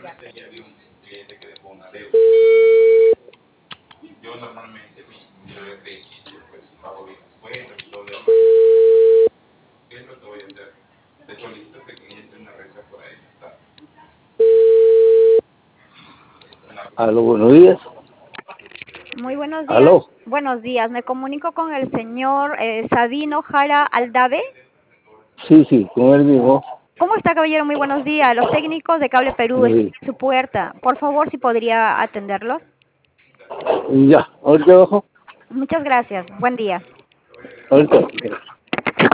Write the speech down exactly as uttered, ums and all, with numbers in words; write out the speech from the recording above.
Aló, buenos días. Muy buenos días. Aló. Buenos días. Me comunico con el señor eh, Sabino Jara Aldave. Sí, sí, con él mismo. ¿Cómo está, caballero? Muy buenos días. Los técnicos de Cable Perú están Sí. en su puerta. Por favor, si podría atenderlos. Ya, ahorita abajo. Muchas gracias. Buen día. Ahorita.